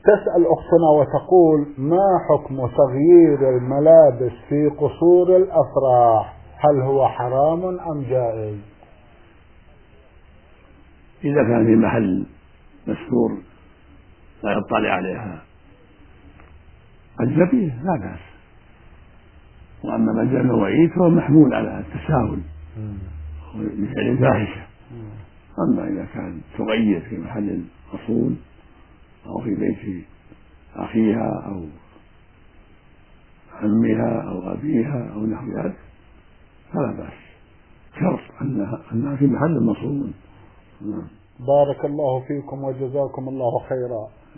تسأل أختنا وتقول: ما حكم تغيير الملابس في قصور الأفراح؟ هل هو حرام أم جائز؟ إذا كان في محل مستور لا يطلع عليها أجنبي لا بأس، وأما مجال المواعيد فهو محمول على التساهل مثل الفاحشة. أما إذا كان تغير في محل مصون أو في بيت أخيها أو عمها أو أبيها أو نحو ذلك فلا بأس، شرط أنها في محل مصون. بارك الله فيكم وجزاكم الله خيرا.